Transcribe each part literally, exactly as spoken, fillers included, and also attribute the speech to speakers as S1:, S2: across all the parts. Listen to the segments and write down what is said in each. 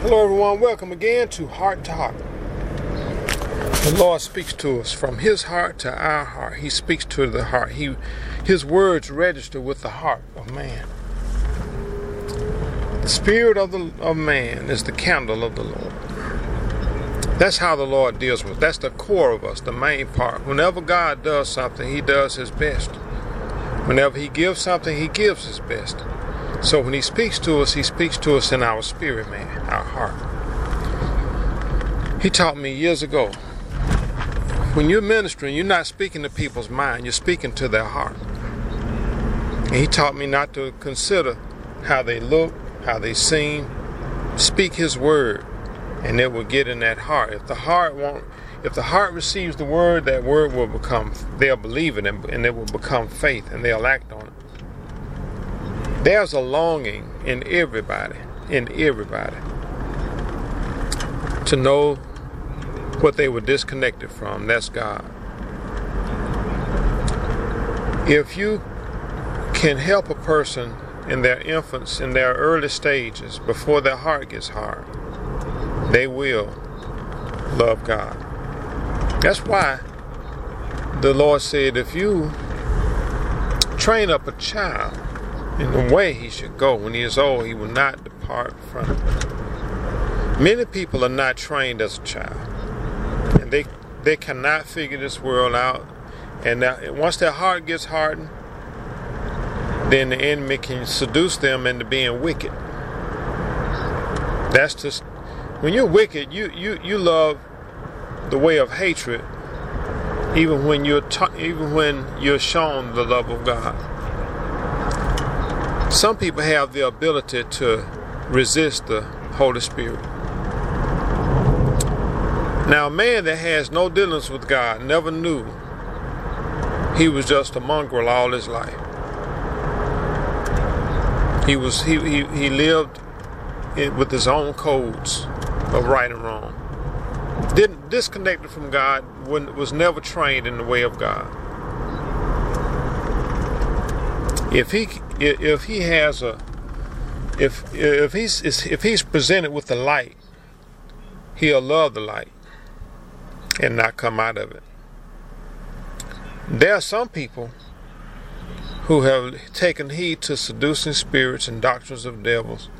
S1: Hello everyone, welcome again to Heart to Heart. The Lord speaks to us from His heart to our heart. He speaks to the heart. He, His words register with the heart of man. The spirit of, the, of man is the candle of the Lord. That's how the Lord deals with us. That's the core of us, the main part. Whenever God does something, He does His best. Whenever He gives something, He gives His best. So when He speaks to us, He speaks to us in our spirit, man, our heart. He taught me years ago, when you're ministering, you're not speaking to people's mind, you're speaking to their heart. And He taught me not to consider how they look, how they seem. Speak His word, and it will get in that heart. If the heart won't, if the heart receives the word, that word will become, they'll believe it, and, and it will become faith, and they'll act on it. There's a longing in everybody, in everybody, to know what they were disconnected from. That's God. If you can help a person in their infants, in their early stages, before their heart gets hard, they will love God. That's why the Lord said, if you train up a child in the way he should go, when he is old, he will not depart from it. Many people are not trained as a child, and they they cannot figure this world out. And now, once their heart gets hardened, then the enemy can seduce them into being wicked. That's just, when you're wicked, you you you love the way of hatred, even when you're ta- even when you're shown the love of God. Some people have the ability to resist the Holy Spirit. Now, a man that has no dealings with God never knew he was just a mongrel all his life. He was he he, he lived in, with his own codes of right and wrong. Didn't disconnected from God, when, was never trained in the way of God. If he if he has a if if he's if he's presented with the light, he'll love the light and not come out of it. There are some people who have taken heed to seducing spirits and doctrines of devils,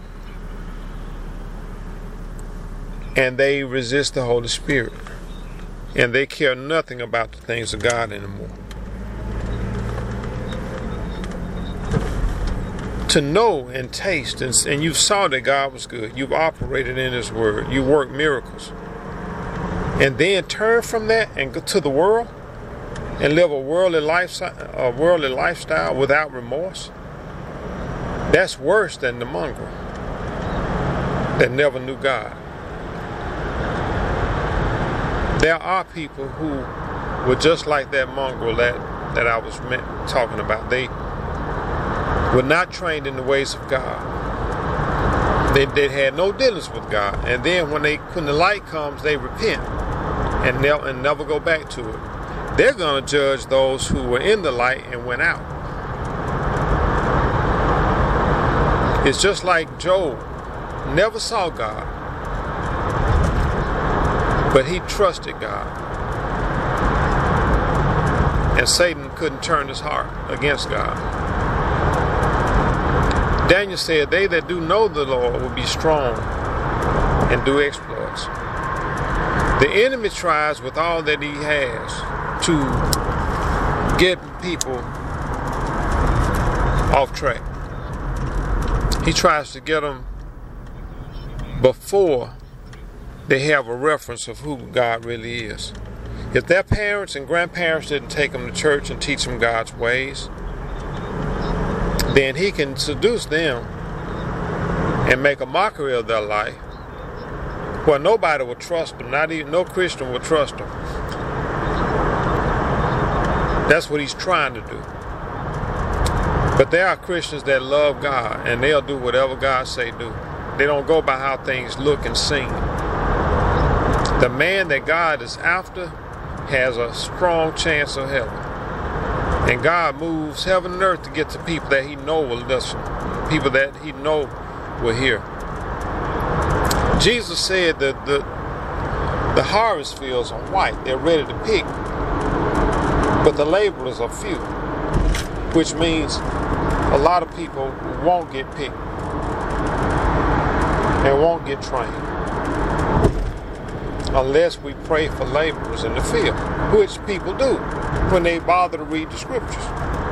S1: and they resist the Holy Spirit, and they care nothing about the things of God anymore. To know and taste, and, and you saw that God was good. You've operated in His word. You worked miracles. And then turn from that and go to the world and live a worldly lifestyle, a worldly lifestyle without remorse. That's worse than the mongrel that never knew God. There are people who were just like that mongrel that, that I was meant, talking about. They were not trained in the ways of God. They, they had no dealings with God. And then when they when the light comes, they repent and, ne- and never go back to it. They're going to judge those who were in the light and went out. It's just like Job never saw God, but he trusted God. And Satan couldn't turn his heart against God. Daniel said, they that do know the Lord will be strong and do exploits. The enemy tries with all that he has to get people off track. He tries to get them before they have a reference of who God really is. If their parents and grandparents didn't take them to church and teach them God's ways, then he can seduce them and make a mockery of their life, where nobody will trust them, not even no Christian will trust them. That's what he's trying to do. But there are Christians that love God, and they'll do whatever God say do. They don't go by how things look and seem. The man that God is after has a strong chance of heaven. And God moves heaven and earth to get to people that He know will listen, people that He know will hear. Jesus said that the, the harvest fields are white. They're ready to pick. But the laborers are few. Which means a lot of people won't get picked and won't get trained unless we pray for laborers in the field, which people do when they bother to read the scriptures.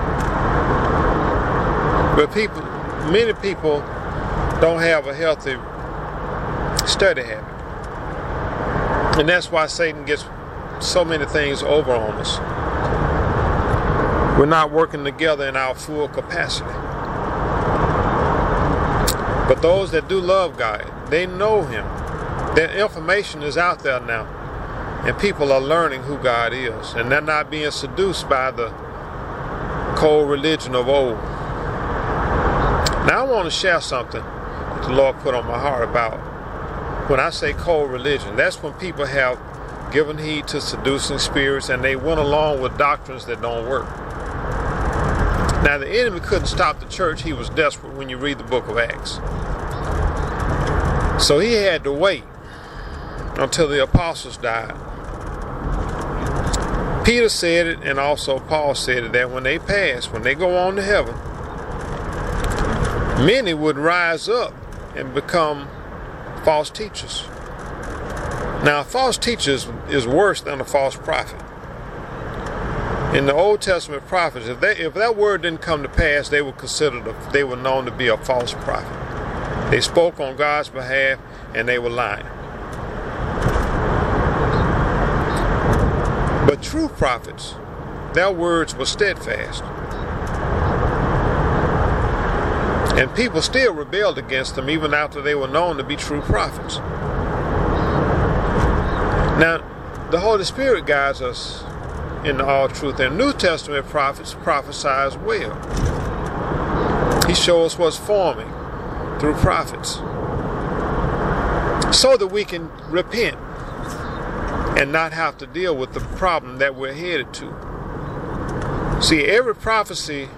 S1: But people, many people don't have a healthy study habit. And that's why Satan gets so many things over on us. We're not working together in our full capacity. But those that do love God, they know Him. Their information is out there now. And people are learning who God is. And they're not being seduced by the cold religion of old. Now I want to share something that the Lord put on my heart about when I say cold religion. That's when people have given heed to seducing spirits and they went along with doctrines that don't work. Now the enemy couldn't stop the church. He was desperate when you read the book of Acts. So he had to wait until the apostles died. Peter said it, and also Paul said it, that when they pass, when they go on to heaven, many would rise up and become false teachers. Now, a false teacher is worse than a false prophet. In the Old Testament prophets, if, they, if that word didn't come to pass, they were considered, a, they were known to be a false prophet. They spoke on God's behalf, and they were lying. But true prophets, their words were steadfast. And people still rebelled against them even after they were known to be true prophets. Now, the Holy Spirit guides us in all truth. And New Testament prophets prophesy as well. He shows us what's forming through prophets, so that we can repent and not have to deal with the problem that we're headed to. See, every prophecy,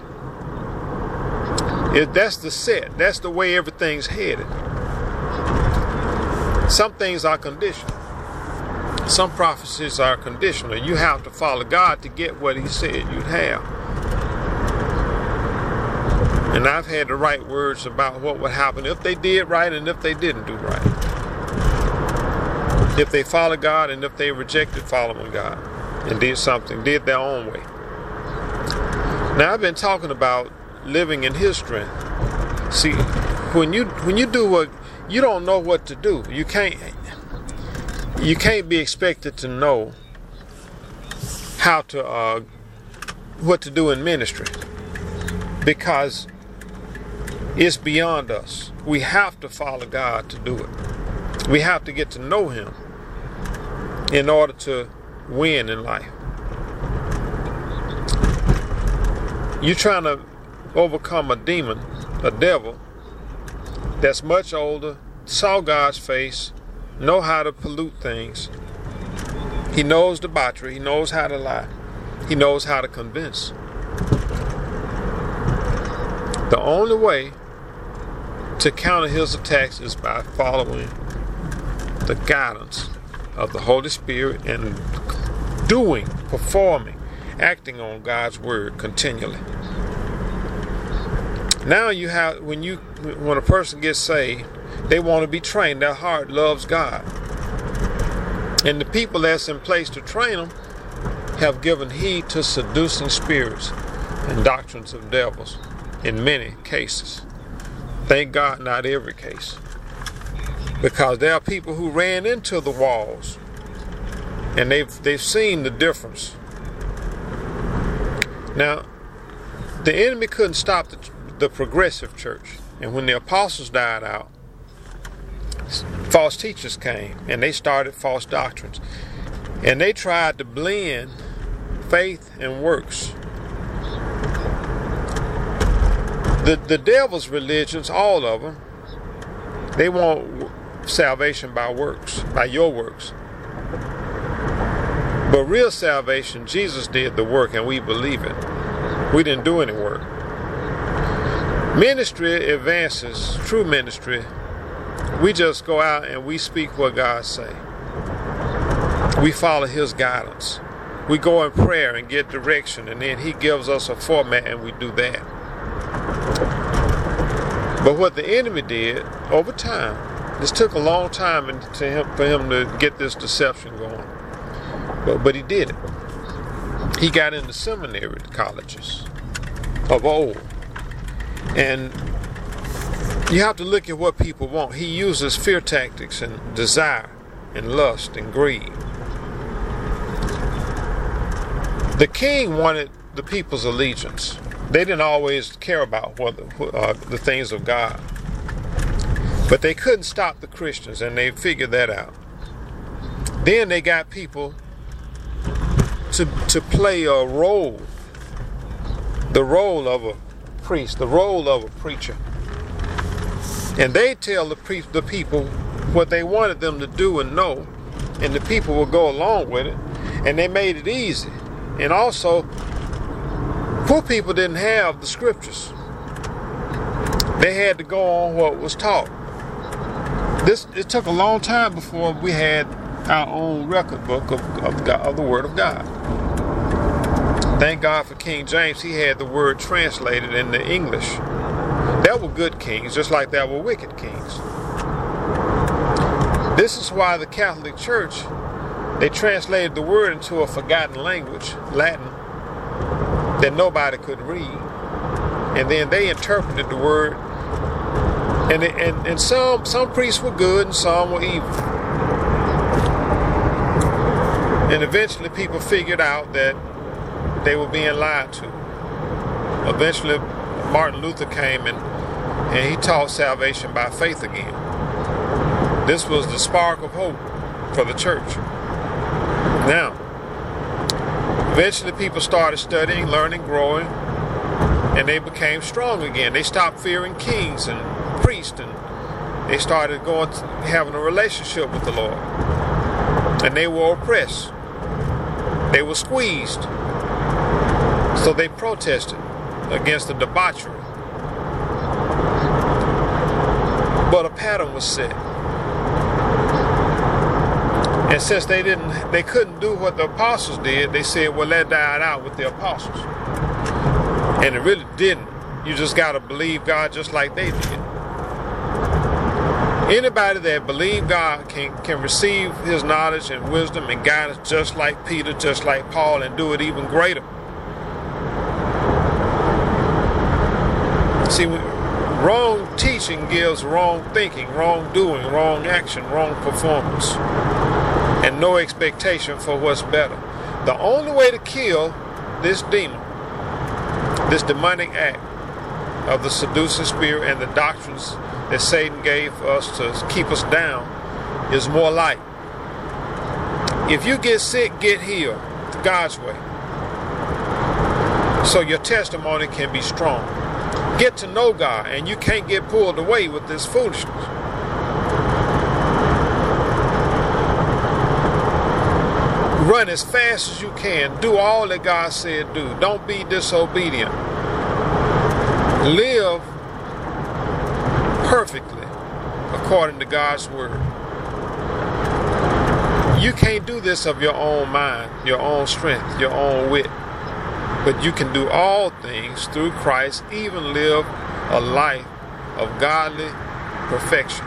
S1: is that's the set. That's the way everything's headed. Some things are conditional. Some prophecies are conditional. You have to follow God to get what He said you'd have. And I've had the right words about what would happen if they did right and if they didn't do right. If they followed God and if they rejected following God and did something, did their own way. Now, I've been talking about living in His strength. See, when you when you do what you don't know what to do, you can't you can't be expected to know how to uh, what to do in ministry, because it's beyond us. We have to follow God to do it. We have to get to know Him in order to win in life. You're trying to overcome a demon, a devil, that's much older, saw God's face, know how to pollute things. He knows debauchery. He knows how to lie. He knows how to convince. The only way to counter his attacks is by following the guidance of the Holy Spirit and doing, performing, acting on God's word continually. Now you have, when you, when a person gets saved, they want to be trained. Their heart loves God. And the people that's in place to train them have given heed to seducing spirits and doctrines of devils in many cases. Thank God, not every case. Because there are people who ran into the walls and they've, they've seen the difference. Now, the enemy couldn't stop the, the progressive church. And when the apostles died out, false teachers came and they started false doctrines. And they tried to blend faith and works. The, the devil's religions, all of them, they want salvation by works, by your works. But real salvation, Jesus did the work and we believe it. We didn't do any work. Ministry advances, true ministry We just go out and we speak what God say. We follow his guidance. We go in prayer and get direction, and then he gives us a format and we do that. But what the enemy did over time, this took a long time to him, for him to get this deception going. But, but he did it. He got into seminary colleges of old. And you have to look at what people want. He uses fear tactics and desire and lust and greed. The king wanted the people's allegiance. They didn't always care about what the, uh, the things of God. But they couldn't stop the Christians, and they figured that out. Then they got people to, to play a role, the role of a priest, the role of a preacher. And they tell the, pre- the people what they wanted them to do and know, and the people will go along with it, and they made it easy. And also, poor people didn't have the scriptures. They had to go on what was taught. This it took a long time before we had our own record book of, of, God, of the Word of God. Thank God for King James. He had the Word translated into English. There were good kings, just like there were wicked kings. This is why the Catholic Church, they translated the Word into a forgotten language, Latin, that nobody could read. And then they interpreted the Word. And, it, and, and some, some priests were good and some were evil. And eventually people figured out that they were being lied to. Eventually Martin Luther came and, and he taught salvation by faith again. This was the spark of hope for the church. Now, eventually people started studying, learning, growing, and they became strong again. They stopped fearing kings and priests, and they started going to having a relationship with the Lord. And they were oppressed. They were squeezed. So they protested against the debauchery. But a pattern was set. And since they didn't, they couldn't do what the apostles did, they said, well, that died out with the apostles. And it really didn't. You just got to believe God just like they did. Anybody that believes God can, can receive his knowledge and wisdom and guidance just like Peter, just like Paul, and do it even greater. See, wrong teaching gives wrong thinking, wrong doing, wrong action, wrong performance, and no expectation for what's better. The only way to kill this demon, this demonic act of the seducing spirit and the doctrines that Satan gave us to keep us down, is more light. If you get sick, get healed God's way, so your testimony can be strong. Get to know God, and you can't get pulled away with this foolishness. Run as fast as you can. Do all that God said do. Don't be disobedient. Live perfectly according to God's word. You can't do this of your own mind, your own strength, your own wit. But you can do all things through Christ, even live a life of godly perfection.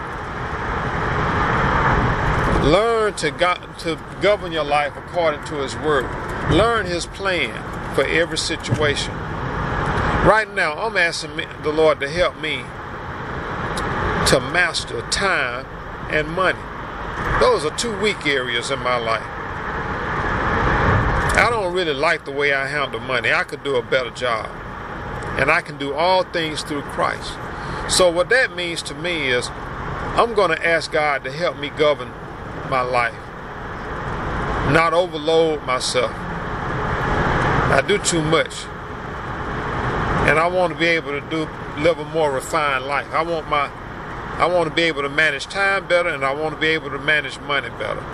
S1: Learn to, go- to govern your life according to his word. Learn his plan for every situation. Right now, I'm asking the Lord to help me to master time and money. Those are two weak areas in my life. I don't really like the way I handle money. I could do a better job. And I can do all things through Christ. So what that means to me is I'm going to ask God to help me govern my life, not overload myself. I do too much. And I want to be able to do live a more refined life. I want my I want to be able to manage time better, and I want to be able to manage money better.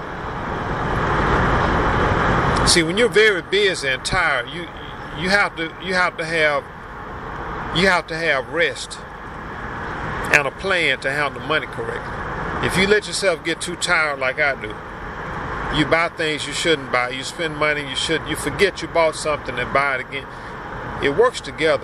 S1: See, when you're very busy and tired, you you have to you have to have you have to have rest and a plan to handle money correctly. If you let yourself get too tired like I do, you buy things you shouldn't buy. You spend money you should. You forget you bought something and buy it again. It works together.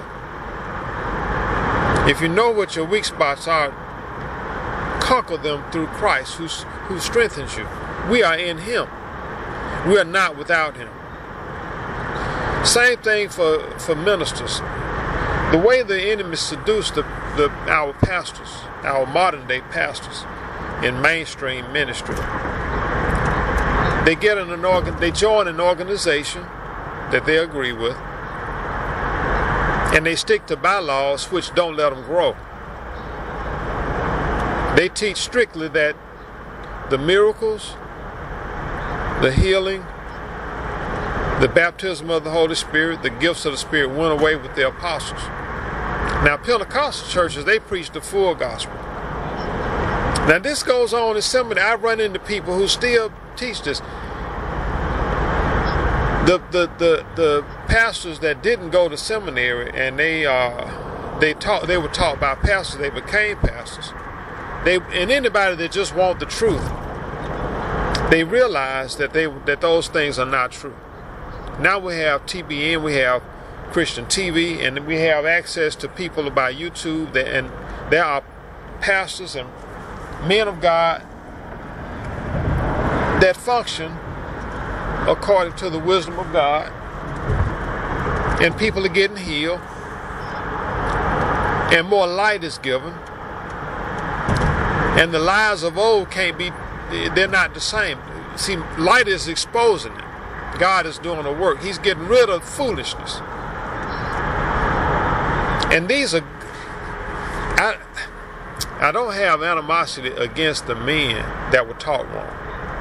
S1: If you know what your weak spots are, conquer them through Christ who, who strengthens you. We are in Him. We are not without Him. Same thing for, for ministers. The way the enemy seduced the, the, our pastors, our modern day pastors in mainstream ministry, they get in an organ, they join an organization that they agree with, and they stick to bylaws which don't let them grow. They teach strictly that the miracles, the healing, the baptism of the Holy Spirit, the gifts of the Spirit went away with the apostles. Now, Pentecostal churches, they preach the full gospel. Now, this goes on in seminary. I run into people who still teach this. The the the, the pastors that didn't go to seminary and they uh they taught they were taught by pastors, they became pastors. They and anybody that just want the truth, they realize that they that those things are not true. Now we have T B N, we have Christian T V, and we have access to people by YouTube, that, and there are pastors and men of God that function according to the wisdom of God, and people are getting healed, and more light is given, and the lies of old can't be, they're not the same. See, light is exposing it. God is doing a work. He's getting rid of foolishness. And these are, I, I don't have animosity against the men that were taught wrong.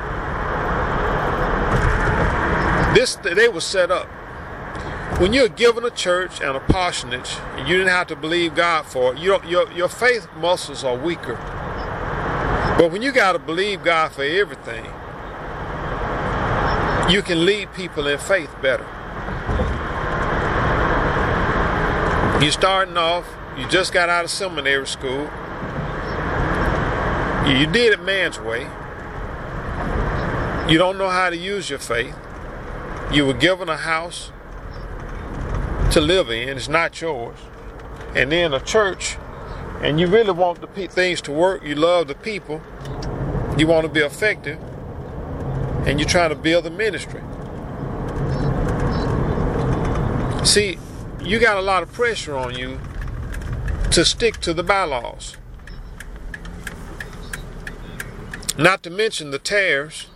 S1: This, they were set up. When you're given a church and a parsonage, and you didn't have to believe God for it, you don't, your, your faith muscles are weaker. But when you got to believe God for everything, you can lead people in faith better. You're starting off, you just got out of seminary school, you did it man's way, you don't know how to use your faith, you were given a house to live in, it's not yours, and then a church, and you really want the pe- things to work, you love the people, you want to be effective, and you're trying to build a ministry. See, you got a lot of pressure on you to stick to the bylaws. Not to mention the tares,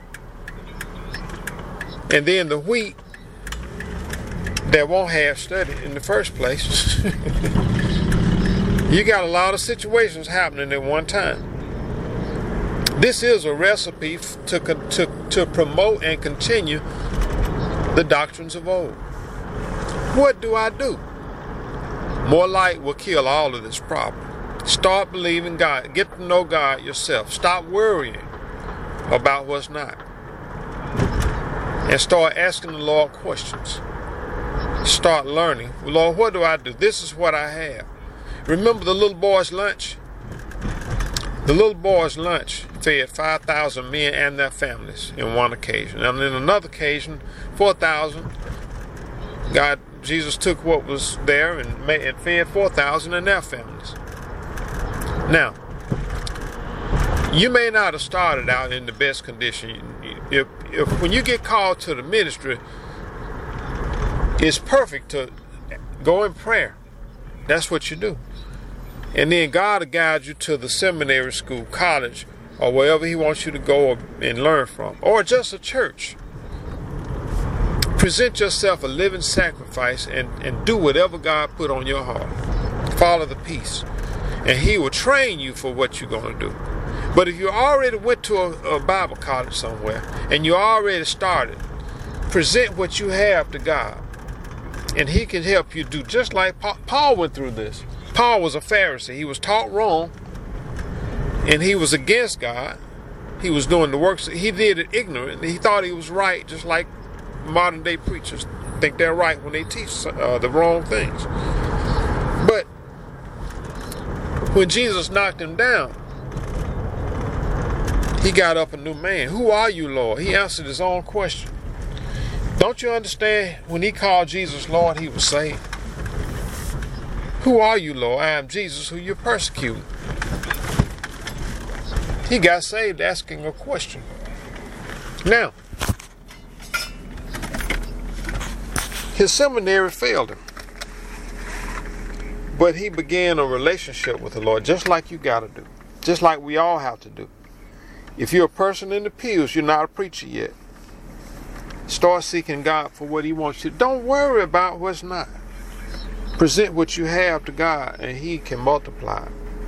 S1: and then the wheat that won't have studied in the first place. You got a lot of situations happening at one time. This is a recipe to, to, to promote and continue the doctrines of old. What do I do? More light will kill all of this problem. Start believing God. Get to know God yourself. Stop worrying about what's not. And start asking the Lord questions. Start learning. Lord, what do I do? This is what I have. Remember the little boy's lunch? The little boy's lunch fed five thousand men and their families in one occasion. And in another occasion, four thousand. God, Jesus took what was there and, made, and fed four thousand and their families. Now, you may not have started out in the best condition. If, if when you get called to the ministry, it's perfect to go in prayer. That's what you do. And then God will guide you to the seminary school, college, or wherever He wants you to go and learn from, or just a church. Present yourself a living sacrifice and, and do whatever God put on your heart. Follow the peace. And He will train you for what you're going to do. But if you already went to a, a Bible college somewhere and you already started, present what you have to God. And He can help you do just like Paul, Paul went through this. Paul was a Pharisee. He was taught wrong, and he was against God. He was doing the works. He did it ignorant. He thought he was right, just like modern day preachers think they're right when they teach uh, the wrong things. But when Jesus knocked him down, He got up a new man. Who are you, Lord? He answered his own question. Don't you understand? When he called Jesus Lord, he was saved. Who are you, Lord? I am Jesus, who you're persecuting. He got saved asking a question. Now, his seminary failed him. But he began a relationship with the Lord, just like you got to do. Just like we all have to do. If you're a person in the pews, you're not a preacher yet. Start seeking God for what he wants you. Don't worry about what's not. Present what you have to God, and he can multiply.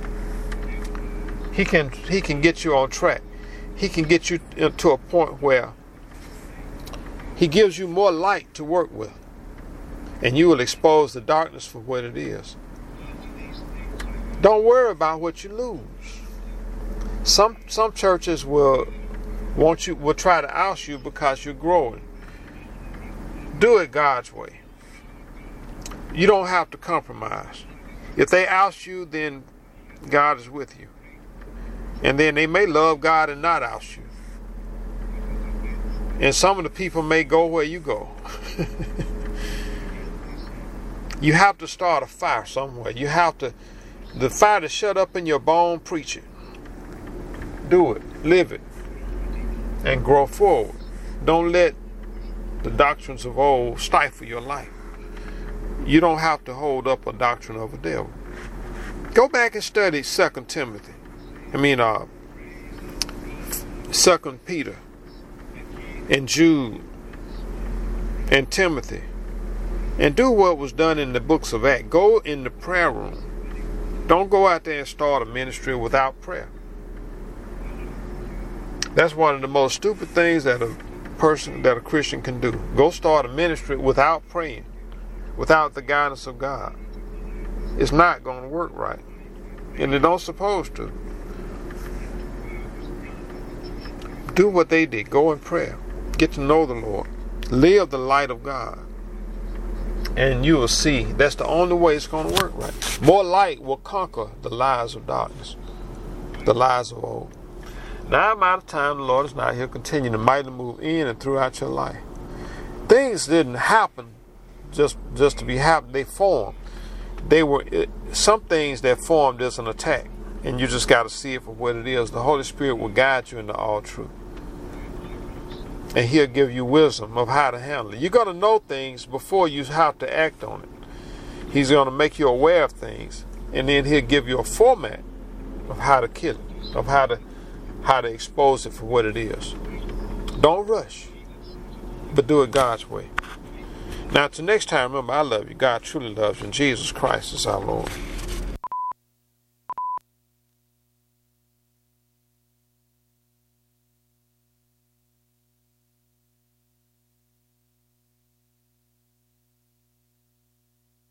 S1: He can, he can get you on track. He can get you to a point where he gives you more light to work with. And you will expose the darkness for what it is. Don't worry about what you lose. Some some churches will want you will try to oust you because you're growing. Do it God's way. You don't have to compromise. If they oust you, then God is with you. And then they may love God and not oust you. And some of the people may go where you go. You have to start a fire somewhere. You have to, the fire to shut up in your bone, preach it. Do it, live it, and grow forward. Don't let the doctrines of old stifle your life. You don't have to hold up a doctrine of a devil. Go back and study Second Timothy. I mean, uh, Second Peter, and Jude, and Timothy, and do what was done in the books of Acts. Go in the prayer room. Don't go out there and start a ministry without prayer. That's one of the most stupid things that a person, that a Christian can do. Go start a ministry without praying, without the guidance of God. It's not going to work right. And it don't supposed to. Do what they did. Go in prayer. Get to know the Lord. Live the light of God. And you will see that's the only way it's going to work right. More light will conquer the lies of darkness. The lies of old. Now I'm out of time. The Lord is not here. Continue to mightily move in and throughout your life. Things didn't happen just just to be happened. They formed. They were some things that formed as an attack, and you just got to see it for what it is. The Holy Spirit will guide you into all truth, and He'll give you wisdom of how to handle it. You're going to know things before you have to act on it. He's going to make you aware of things, and then He'll give you a format of how to kill it, of how to how to expose it for what it is. Don't rush, but do it God's way. Now, till next time, remember, I love you. God truly loves you, and Jesus Christ is our Lord.